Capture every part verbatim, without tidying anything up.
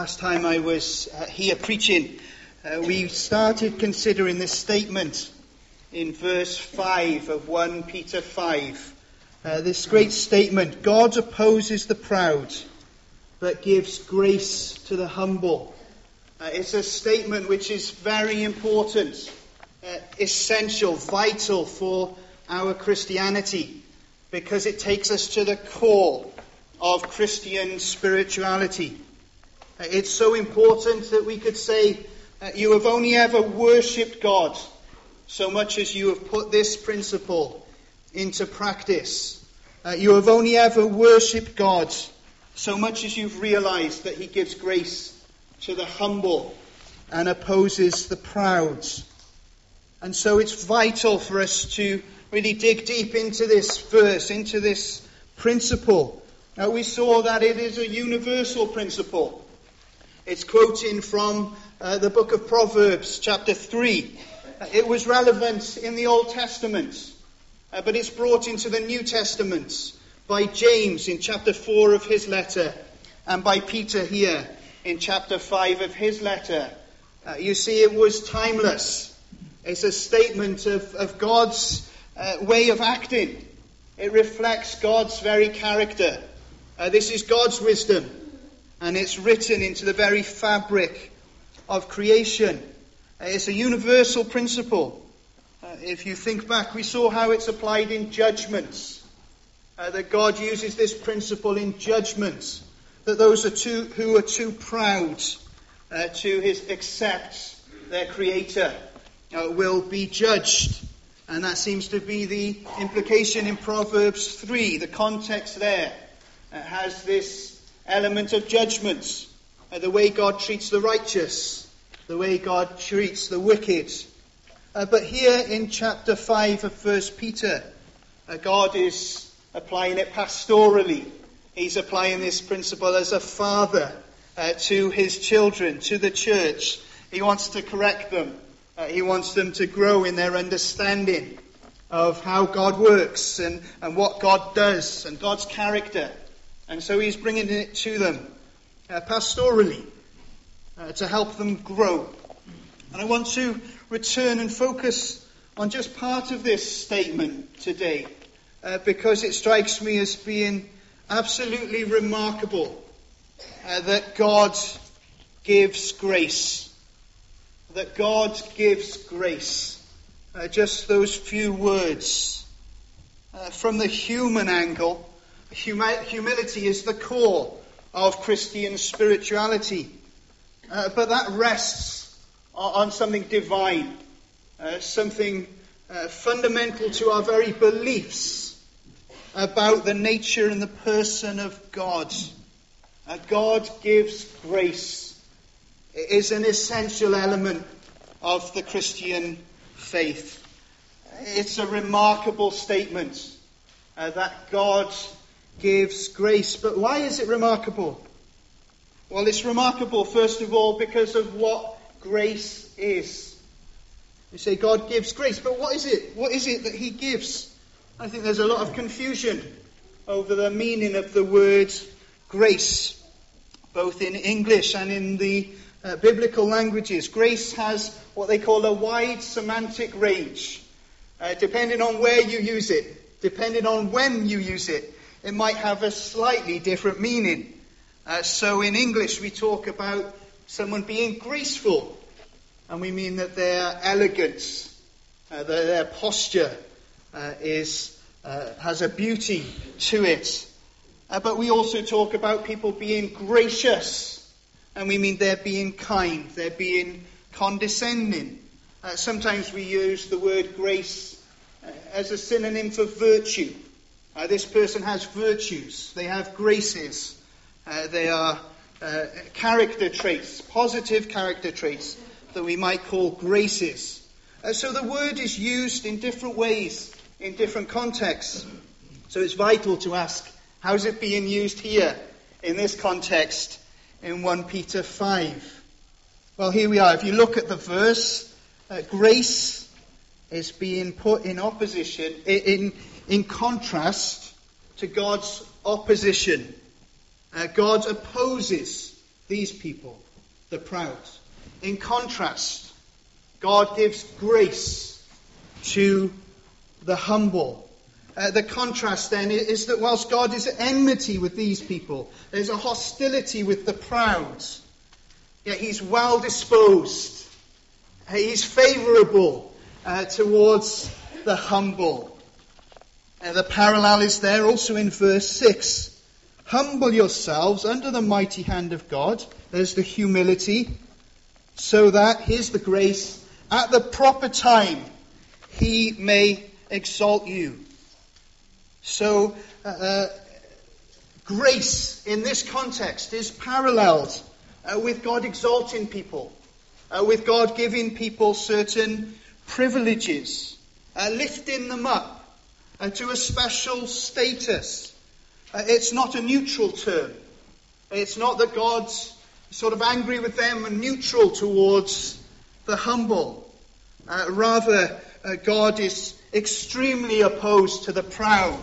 last time I was uh, here preaching, uh, we started considering this statement in verse five of First Peter five. Uh, this great statement: God opposes the proud, but gives grace to the humble. Uh, it's a statement which is very important, uh, essential, vital for our Christianity, because it takes us to the core of Christian spirituality. Uh, it's so important that we could say, uh, you have only ever worshipped God so much as you have put this principle into practice. Uh, you have only ever worshipped God so much as you've realized that he gives grace to the humble and opposes the proud. And so it's vital for us to really dig deep into this verse, into this principle. Now, we saw that it is a universal principle. It's quoting from uh, the book of Proverbs, chapter three. Uh, it was relevant in the Old Testament, uh, but it's brought into the New Testament by James in chapter four of his letter, and by Peter here in chapter five of his letter. Uh, you see, it was timeless. It's a statement of, of God's uh, way of acting. It reflects God's very character. Uh, this is God's wisdom, and it's written into the very fabric of creation. Uh, it's a universal principle. Uh, if you think back, we saw how it's applied in judgments. Uh, that God uses this principle in judgments. That those are too, who are too proud uh, to his, accept their Creator uh, will be judged. And that seems to be the implication in Proverbs three. The context there uh, has this element of judgment. Uh, the way God treats the righteous. The way God treats the wicked. Uh, but here in chapter five of First Peter, uh, God is applying it pastorally. He's applying this principle as a father uh, to his children, to the church. He wants to correct them. Uh, he wants them to grow in their understanding of how God works and, and what God does and God's character. And so he's bringing it to them uh, pastorally uh, to help them grow. And I want to return and focus on just part of this statement today uh, because it strikes me as being absolutely remarkable uh, that God gives grace. That God gives grace. Uh, just those few words. Uh, from the human angle, humi- humility is the core of Christian spirituality. Uh, but that rests on, on something divine. Uh, something uh, fundamental to our very beliefs about the nature and the person of God. Uh, God gives grace. It is an essential element of the Christian faith. It's a remarkable statement uh, that God gives grace. But why is it remarkable? Well, it's remarkable, first of all, because of what grace is. You say God gives grace, but what is it? What is it that he gives? I think there's a lot of confusion over the meaning of the word grace, both in English and in the uh, biblical languages. Grace has what they call a wide semantic range. Uh, depending on where you use it, depending on when you use it, it might have a slightly different meaning. Uh, so in English we talk about someone being graceful, and we mean that their elegance, uh, their, their posture, Uh, is uh, has a beauty to it. Uh, but we also talk about people being gracious. And we mean they're being kind. They're being condescending. Uh, sometimes we use the word grace uh, as a synonym for virtue. Uh, this person has virtues. They have graces. Uh, they are uh, character traits, positive character traits that we might call graces. Uh, so the word is used in different ways in different contexts. So it's vital to ask, how is it being used here in this context in First Peter five? Well, here we are. If you look at the verse, uh, grace is being put in opposition, in, in contrast to God's opposition. Uh, God opposes these people, the proud. In contrast, God gives grace to the humble. Uh, the contrast then is that whilst God is at enmity with these people, there's a hostility with the proud. Yet he's well disposed. He's favourable uh, towards the humble. Uh, the parallel is there also in verse six. Humble yourselves under the mighty hand of God. There's the humility. So that, here's the grace, at the proper time he may exalt you. So, uh, grace in this context is paralleled uh, with God exalting people, uh, with God giving people certain privileges, uh, lifting them up uh, to a special status. Uh, it's not a neutral term. It's not that God's sort of angry with them and neutral towards the humble. Uh, rather, uh, God is extremely opposed to the proud,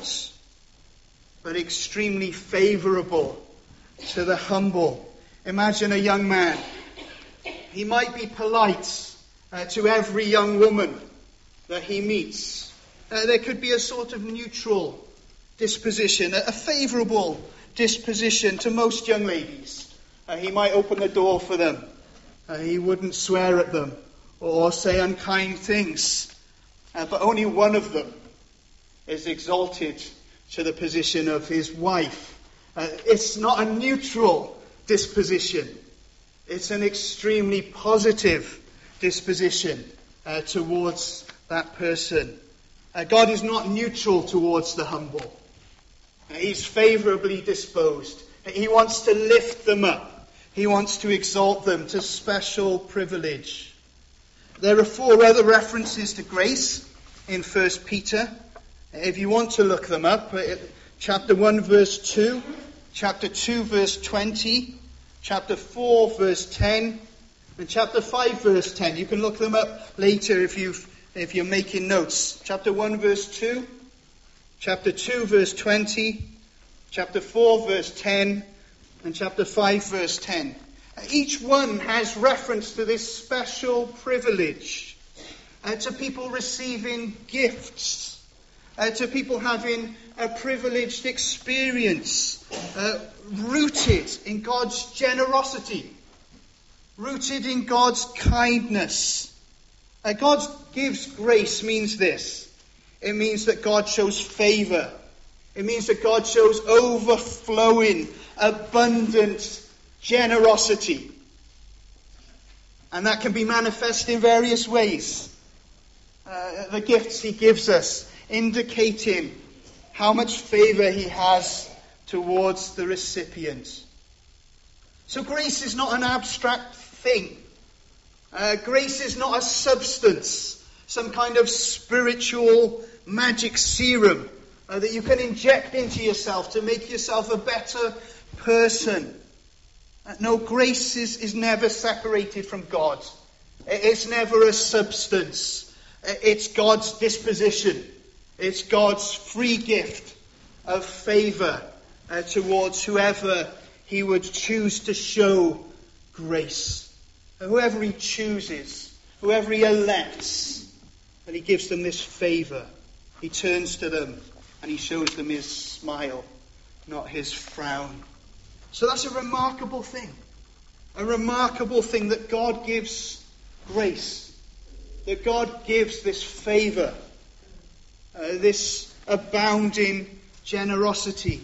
but extremely favourable to the humble. Imagine a young man. He might be polite uh, to every young woman that he meets. Uh, there could be a sort of neutral disposition, a, a favourable disposition to most young ladies. Uh, he might open the door for them. Uh, he wouldn't swear at them or say unkind things. Uh, but only one of them is exalted to the position of his wife. Uh, it's not a neutral disposition. It's an extremely positive disposition uh, towards that person. Uh, God is not neutral towards the humble. Uh, he's favourably disposed. He wants to lift them up. He wants to exalt them to special privilege. There are four other references to grace in First Peter. If you want to look them up, chapter one, verse two, chapter two, verse twenty, chapter four, verse ten, and chapter five, verse ten. You can look them up later if you if you're making notes. Chapter one, verse two, chapter two, verse twenty, chapter four, verse ten, and chapter five, verse ten. Each one has reference to this special privilege, uh, to people receiving gifts, uh, to people having a privileged experience, uh, rooted in God's generosity, rooted in God's kindness. Uh, God gives grace means this. It means that God shows favour. It means that God shows overflowing, abundant generosity. And that can be manifest in various ways. Uh, the gifts he gives us indicating how much favour he has towards the recipient. So grace is not an abstract thing. Uh, grace is not a substance, some kind of spiritual magic serum uh, that you can inject into yourself to make yourself a better person. Uh, no, grace is, is never separated from God. It's never a substance. It's God's disposition. It's God's free gift of favour uh, towards whoever he would choose to show grace. Whoever he chooses, whoever he elects, and he gives them this favour. He turns to them and he shows them his smile, not his frown. So that's a remarkable thing. A remarkable thing that God gives grace. That God gives this favour. Uh, this abounding generosity.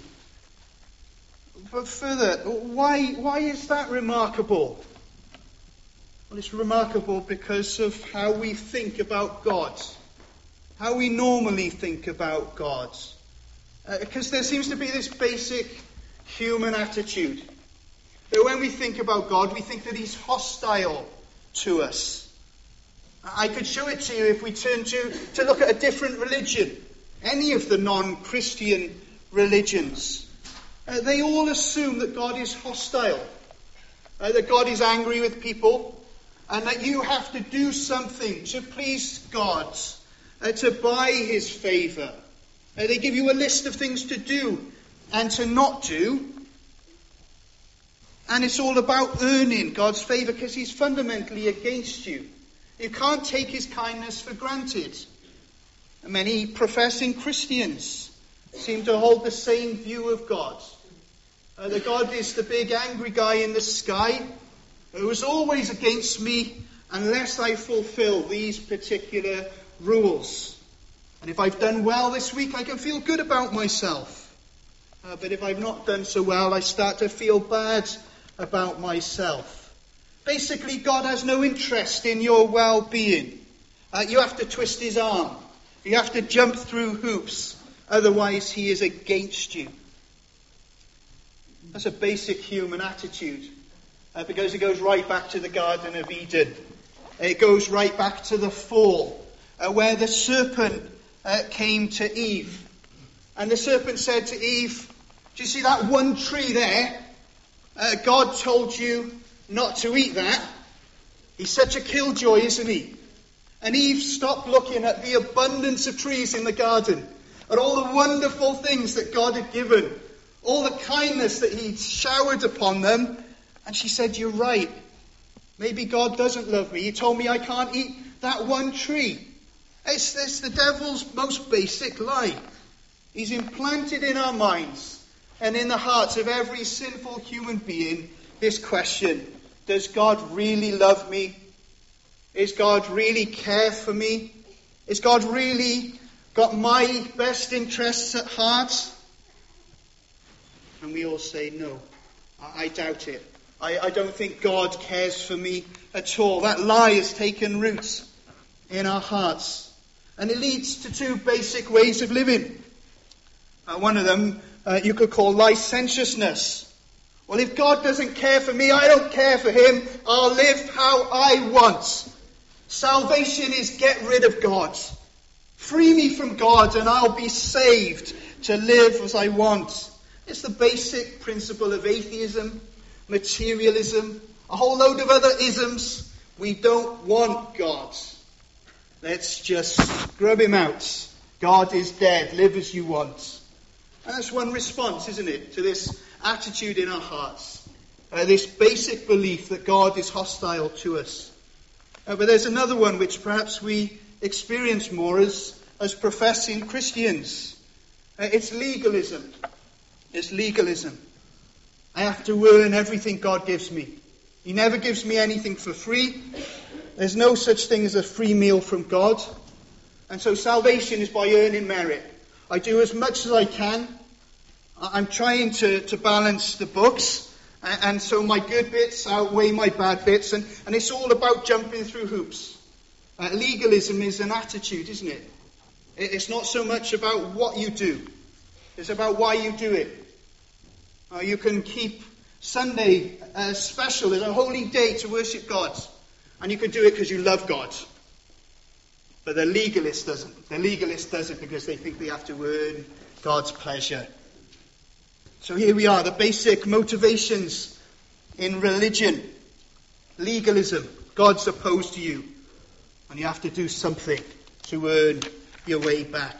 But further, why, why is that remarkable? Well, it's remarkable because of how we think about God. How we normally think about God. Uh, because there seems to be this basic human attitude. That when we think about God, we think that he's hostile to us. I could show it to you if we turn to, to look at a different religion. Any of the non-Christian religions. Uh, they all assume that God is hostile. Uh, that God is angry with people. And that you have to do something to please God. Uh, to buy his favour. Uh, they give you a list of things to do and to not do. And it's all about earning God's favour because he's fundamentally against you. You can't take his kindness for granted. And many professing Christians seem to hold the same view of God. Uh, that God is the big angry guy in the sky who is always against me unless I fulfill these particular rules. And if I've done well this week, I can feel good about myself. Uh, but if I've not done so well, I start to feel bad about myself. Basically, God has no interest in your well-being. Uh, you have to twist his arm. You have to jump through hoops. Otherwise, he is against you. That's a basic human attitude. Uh, because it goes right back to the Garden of Eden. It goes right back to the fall, uh, where the serpent uh, came to Eve. And the serpent said to Eve, do you see that one tree there? Uh, God told you not to eat that. He's such a killjoy, isn't he? And Eve stopped looking at the abundance of trees in the garden, at all the wonderful things that God had given, all the kindness that he'd showered upon them. And she said, you're right. Maybe God doesn't love me. He told me I can't eat that one tree. It's, it's the devil's most basic lie. He's implanted in our minds and in the hearts of every sinful human being this question: does God really love me? Is God really care for me? Is God really got my best interests at heart? And we all say no. I, I doubt it. I, I don't think God cares for me at all. That lie has taken root in our hearts. And it leads to two basic ways of living. Uh, one of them uh, you could call licentiousness. Well, if God doesn't care for me, I don't care for him. I'll live how I want. Salvation is get rid of God. Free me from God and I'll be saved to live as I want. It's the basic principle of atheism, materialism, a whole load of other isms. We don't want God. Let's just scrub him out. God is dead. Live as you want. And that's one response, isn't it, to this attitude in our hearts. Uh, this basic belief that God is hostile to us. Uh, but there's another one which perhaps we experience more as, as professing Christians. Uh, it's legalism. It's legalism. I have to earn everything God gives me. He never gives me anything for free. There's no such thing as a free meal from God. And so salvation is by earning merit. I do as much as I can. I'm trying to, to balance the books. And, and so my good bits outweigh my bad bits. And, and it's all about jumping through hoops. Uh, legalism is an attitude, isn't it? it? It's not so much about what you do. It's about why you do it. Uh, you can keep Sunday uh, special as a holy day to worship God. And you can do it because you love God. But the legalist doesn't. The legalist does it because they think they have to earn God's pleasure. So here we are, the basic motivations in religion. Legalism. God's opposed to you. And you have to do something to earn your way back.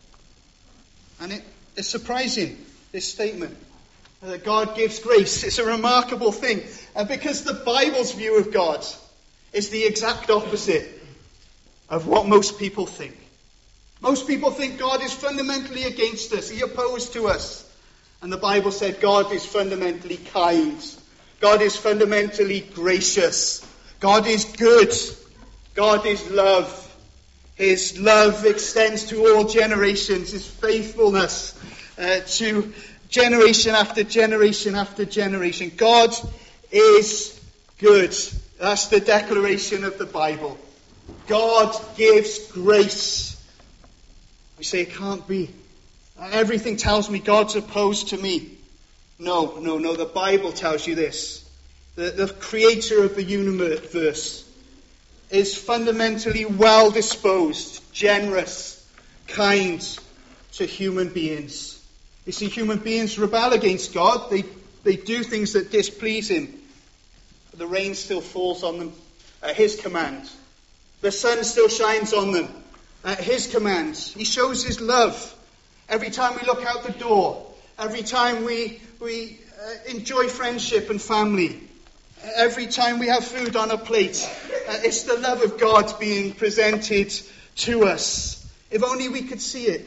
And it, it's surprising, this statement, that God gives grace. It's a remarkable thing. And because the Bible's view of God is the exact opposite of what most people think. Most people think God is fundamentally against us. He's opposed to us. And the Bible said God is fundamentally kind. God is fundamentally gracious. God is good. God is love. His love extends to all generations. His faithfulness uh, to generation after generation after generation. God is good. That's the declaration of the Bible. God gives grace. We say it can't be. Everything tells me God's opposed to me. No, no, no. The Bible tells you this. The, the creator of the universe is fundamentally well disposed, generous, kind to human beings. You see, human beings rebel against God. They, they do things that displease him. But the rain still falls on them at his command. The sun still shines on them at his command. He shows his love every time we look out the door, every time we we uh, enjoy friendship and family. Every time we have food on a plate, uh, it's the love of God being presented to us. If only we could see it.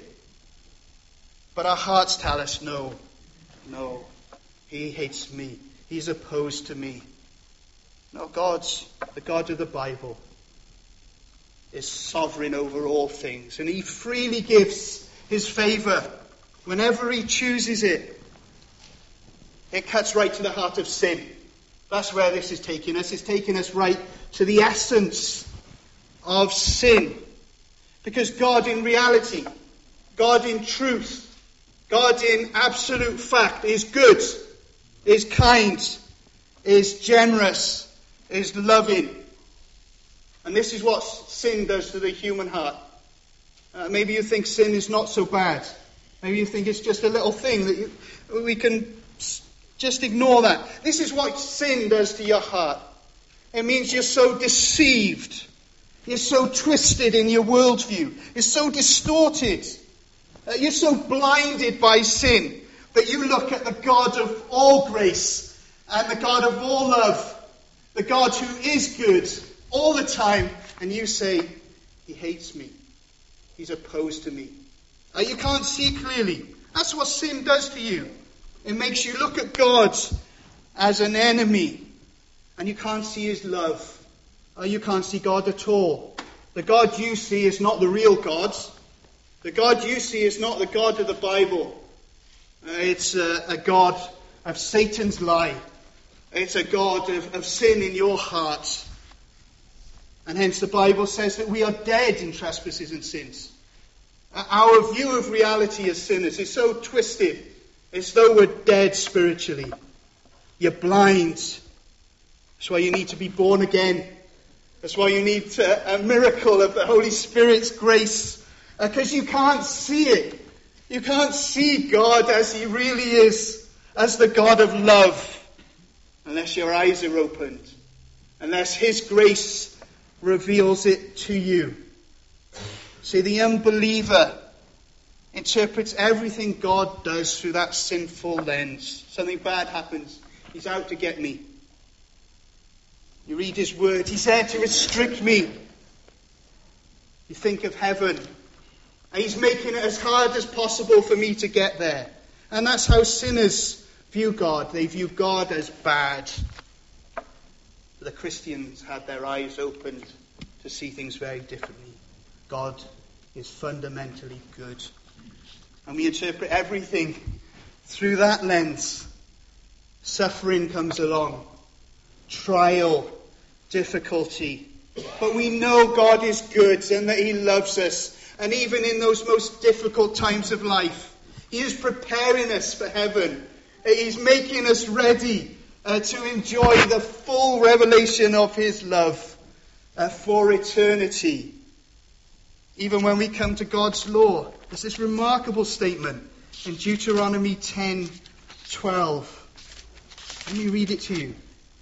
But our hearts tell us, no, no, he hates me. He's opposed to me. No, God, the God of the Bible, is sovereign over all things. And he freely gives his favour whenever he chooses it. It cuts right to the heart of sin. That's where this is taking us. It's taking us right to the essence of sin. Because God in reality, God in truth, God in absolute fact is good, is kind, is generous, is loving. And this is what sin does to the human heart. Uh, maybe you think sin is not so bad. Maybe you think it's just a little thing that you, we can just ignore that. This is what sin does to your heart. It means you're so deceived. You're so twisted in your worldview. You're so distorted. Uh, you're so blinded by sin that you look at the God of all grace and the God of all love, the God who is good all the time, and you say, he hates me. He's opposed to me. Uh, you can't see clearly. That's what sin does to you. It makes you look at God as an enemy, and you can't see his love. Uh, you can't see God at all. The God you see is not the real God. The God you see is not the God of the Bible. Uh, it's a, a God of Satan's lie. It's a God of, of sin in your heart. And hence the Bible says that we are dead in trespasses and sins. Uh, our view of reality as sinners is so twisted. It's though we're dead spiritually. You're blind. That's why you need to be born again. That's why you need a, a miracle of the Holy Spirit's grace. Because uh, you can't see it. You can't see God as he really is, as the God of love, unless your eyes are opened, unless his grace reveals it to you. See, the unbeliever interprets everything God does through that sinful lens. Something bad happens. He's out to get me. You read his word. He's there to restrict me. You think of heaven. And he's making it as hard as possible for me to get there. And that's how sinners view God. They view God as bad. But the Christians had their eyes opened to see things very differently. God is fundamentally good. And we interpret everything through that lens. Suffering comes along. Trial. Difficulty. But we know God is good and that he loves us. And even in those most difficult times of life, he is preparing us for heaven. He's making us ready uh, to enjoy the full revelation of his love uh, for eternity. Even when we come to God's law, there's this remarkable statement in Deuteronomy ten twelve. Let me read it to you.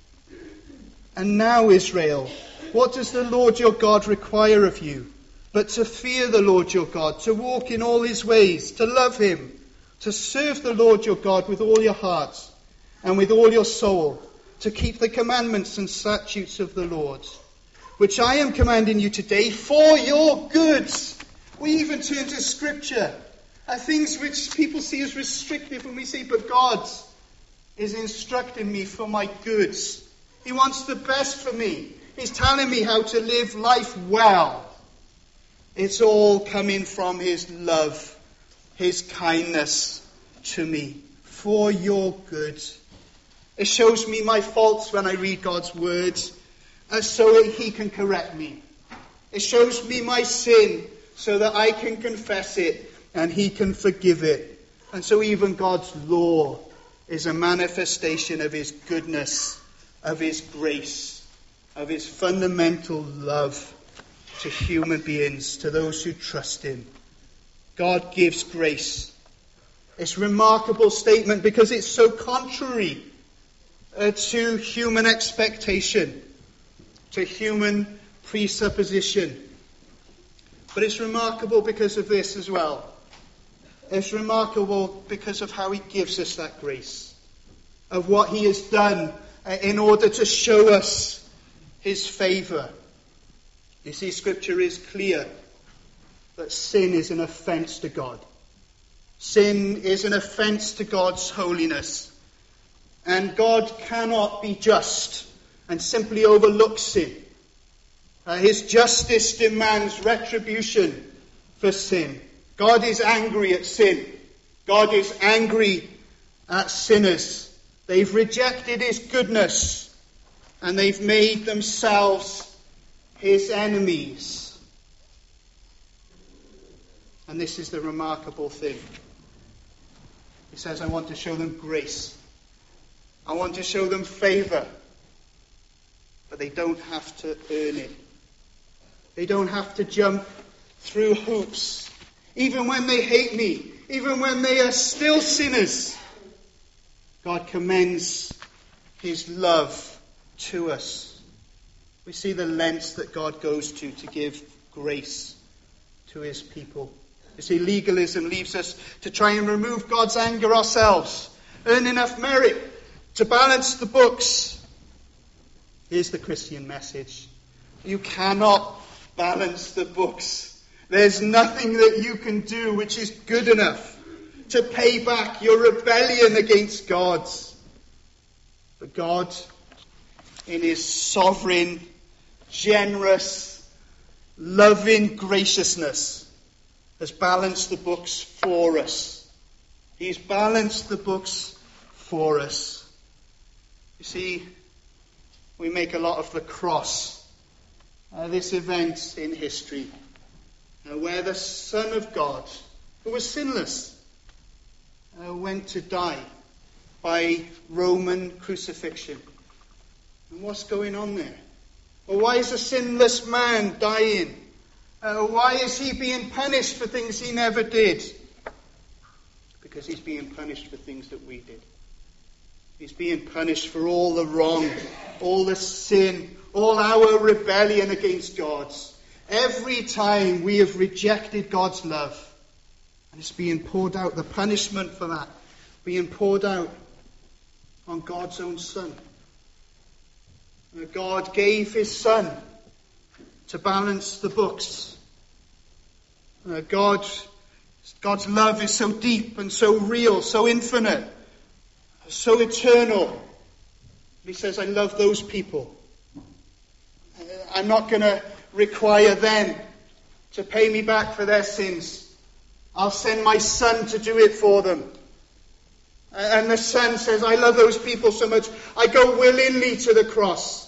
And now, Israel, what does the Lord your God require of you? But to fear the Lord your God, to walk in all his ways, to love him, to serve the Lord your God with all your heart and with all your soul, to keep the commandments and statutes of the Lord, which I am commanding you today for your good. We even turn to Scripture, uh, things which people see as restrictive when we say, but God is instructing me for my good. He wants the best for me. He's telling me how to live life well. It's all coming from his love, his kindness to me, for your good. It shows me my faults when I read God's words, and so that he can correct me. It shows me my sin, so that I can confess it, and he can forgive it. And so even God's law is a manifestation of his goodness, of his grace, of his fundamental love to human beings, to those who trust him. God gives grace. It's a remarkable statement because it's so contrary uh, to human expectation, to human presupposition. But it's remarkable because of this as well. It's remarkable because of how he gives us that grace. of what he has done uh, in order to show us his favour. You see, Scripture is clear that sin is an offence to God. Sin is an offence to God's holiness. And God cannot be just and simply overlook sin. Uh, his justice demands retribution for sin. God is angry at sin. God is angry at sinners. They've rejected his goodness, and they've made themselves his enemies. And this is the remarkable thing. He says, I want to show them grace. I want to show them favour. But they don't have to earn it. They don't have to jump through hoops. Even when they hate me, even when they are still sinners, God commends his love to us. We see the lengths that God goes to to give grace to his people. You see, legalism leaves us to try and remove God's anger ourselves, earn enough merit to balance the books. Here's the Christian message. You cannot balance the books. There's nothing that you can do which is good enough to pay back your rebellion against God. But God, in his sovereign, generous, loving graciousness, has balanced the books for us. He's balanced the books for us. You see, we make a lot of the cross, uh, this event in history, uh, where the Son of God, who was sinless, uh, went to die by Roman crucifixion. And what's going on there? Well, why is a sinless man dying? Uh, why is he being punished for things he never did? Because he's being punished for things that we did. He's being punished for all the wrong, all the sin, all our rebellion against God. Every time we have rejected God's love, and it's being poured out, the punishment for that, being poured out on God's own Son. God gave his Son to balance the books. God, God's love is so deep and so real, so infinite, so eternal. He says, I love those people. I'm not going to require them to pay me back for their sins. I'll send my Son to do it for them. And the Son says, I love those people so much, I go willingly to the cross.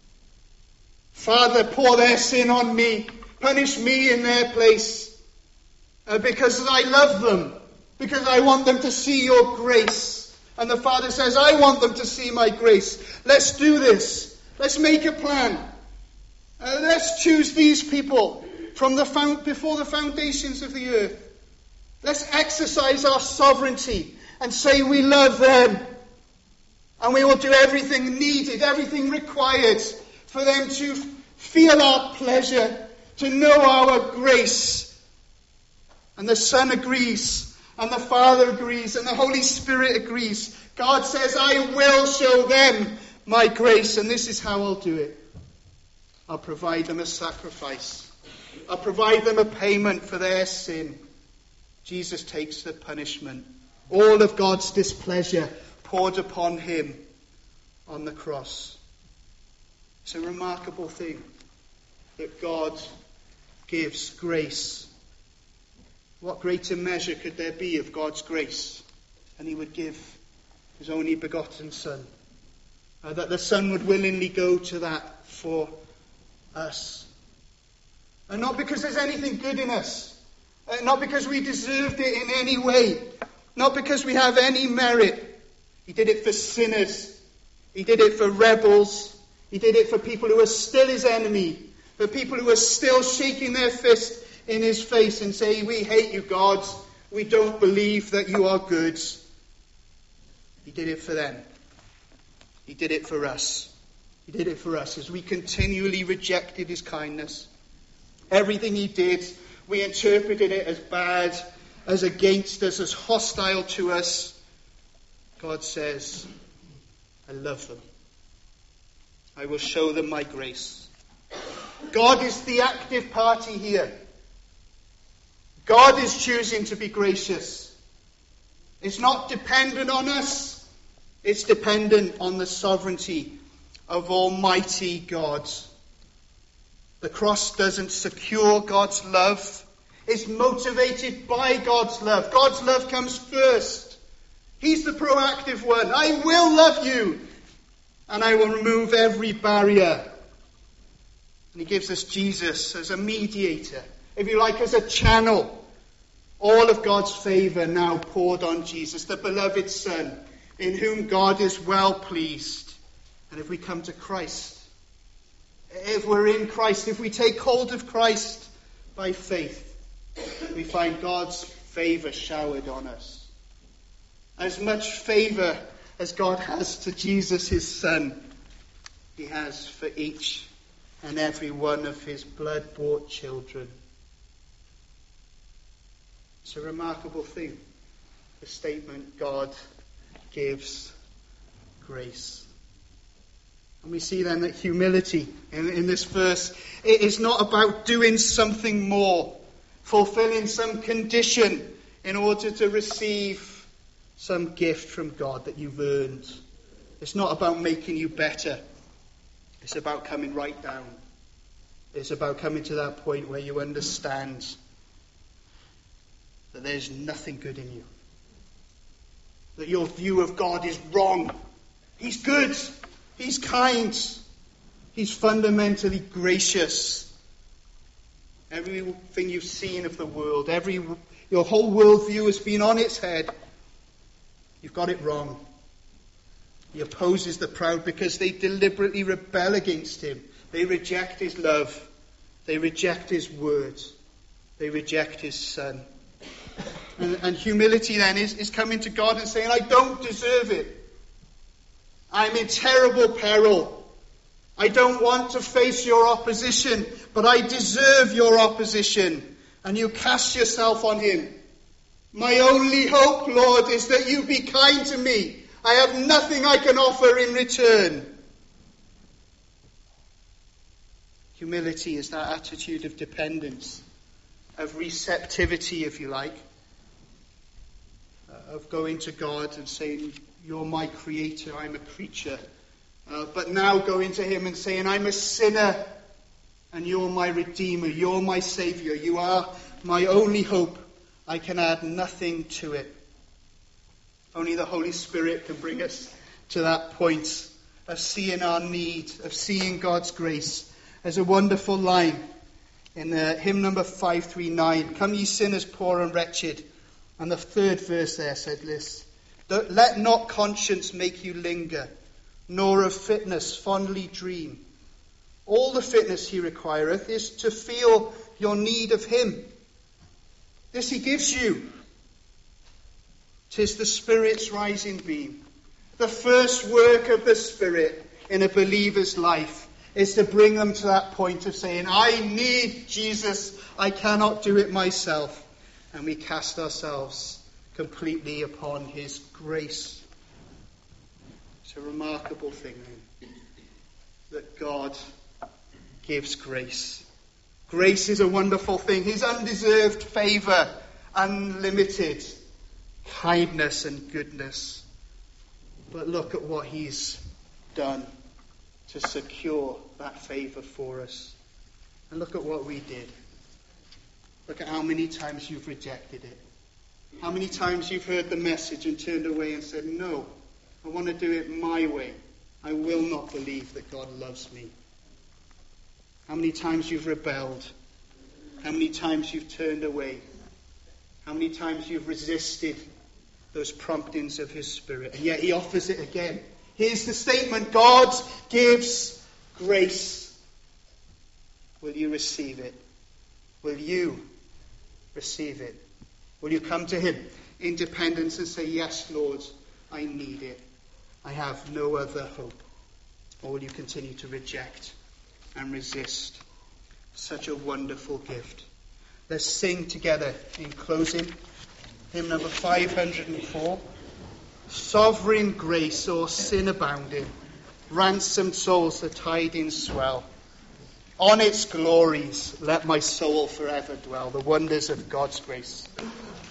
Father, pour their sin on me. Punish me in their place. Uh, because I love them. Because I want them to see your grace. And the Father says, I want them to see my grace. Let's do this. Let's make a plan. Uh, let's choose these people from the found, before the foundations of the earth. Let's exercise our sovereignty and say we love them. And we will do everything needed, everything required for them to feel our pleasure, to know our grace. And the Son agrees, and the Father agrees, and the Holy Spirit agrees. God says, I will show them my grace, and this is how I'll do it. I'll provide them a sacrifice. I'll provide them a payment for their sin. Jesus takes the punishment. All of God's displeasure poured upon him on the cross. It's a remarkable thing that God gives grace. What greater measure could there be of God's grace? And he would give his only begotten Son. Uh, that the Son would willingly go to that for us. And not because there's anything good in us. Uh, not because we deserved it in any way. Not because we have any merit. He did it for sinners. He did it for rebels. He did it for people who are still his enemy. For people who are still shaking their fist in his face and saying, we hate you, God. We don't believe that you are good. He did it for them. He did it for us. He did it for us as we continually rejected his kindness. Everything he did, we interpreted it as bad, as against us, as hostile to us. God says, I love them. I will show them my grace. God is the active party here. God is choosing to be gracious. It's not dependent on us. It's dependent on the sovereignty of Almighty God. The cross doesn't secure God's love. It's motivated by God's love. God's love comes first. He's the proactive one. I will love you, and I will remove every barrier. And he gives us Jesus as a mediator, if you like, as a channel. All of God's favour now poured on Jesus, the beloved Son, in whom God is well pleased. And if we come to Christ, if we're in Christ, if we take hold of Christ by faith, we find God's favour showered on us. As much favour as God has to Jesus, his Son, he has for each and every one of his blood-bought children. It's a remarkable thing, the statement, God gives grace. And we see then that humility in, in this verse, it is not about doing something more, fulfilling some condition in order to receive some gift from God that you've earned. It's not about making you better. It's about coming right down. It's about coming to that point where you understand that there's nothing good in you. That your view of God is wrong. He's good. He's kind. He's fundamentally gracious. Everything you've seen of the world, every your whole worldview has been on its head. You've got it wrong. He opposes the proud because they deliberately rebel against him. They reject his love. They reject his word. They reject his Son. And, and humility then is, is coming to God and saying, I don't deserve it. I'm in terrible peril. I don't want to face your opposition, but I deserve your opposition. And you cast yourself on him. My only hope, Lord, is that you be kind to me. I have nothing I can offer in return. Humility is that attitude of dependence, of receptivity, if you like, uh, of going to God and saying, you're my creator, I'm a creature. Uh, but now going to him and saying, I'm a sinner, and you're my redeemer, you're my saviour, you are my only hope. I can add nothing to it. Only the Holy Spirit can bring us to that point of seeing our need, of seeing God's grace. There's a wonderful line in the hymn number five three nine. Come ye sinners poor and wretched. And the third verse there said this. Let not conscience make you linger, nor of fitness fondly dream. All the fitness he requireth is to feel your need of him. This he gives you. 'Tis the Spirit's rising beam. The first work of the Spirit in a believer's life is to bring them to that point of saying, I need Jesus, I cannot do it myself. And we cast ourselves completely upon his grace. It's a remarkable thing then, that God gives grace. Grace is a wonderful thing. His undeserved favour, unlimited kindness and goodness. But look at what he's done to secure that favour for us. And look at what we did. Look at how many times you've rejected it. How many times you've heard the message and turned away and said, no, I want to do it my way. I will not believe that God loves me. How many times you've rebelled. How many times you've turned away. How many times you've resisted those promptings of his Spirit. And yet he offers it again. Here's the statement. God gives grace. Will you receive it? Will you receive it? Will you come to him in dependence and say, yes, Lord, I need it. I have no other hope. Or will you continue to reject and resist such a wonderful gift? Let's sing together in closing. Hymn number five hundred four. Sovereign grace, o'er sin abounding, ransomed souls the tidings swell. On its glories let my soul forever dwell, the wonders of God's grace.